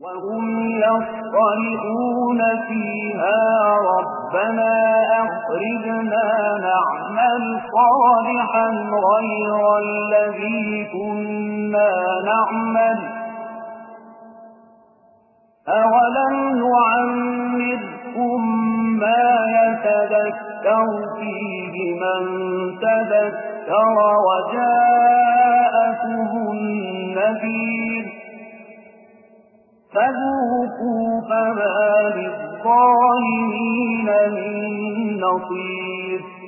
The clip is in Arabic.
وهم يصطرخون فيها ربنا أخرجنا نعمل صالحا غير الذي كنا نعمل أولم نعمركم ما يتذكر فيه من تذكر وجاءكم النذير فذوقوا فما للظالمين من نصير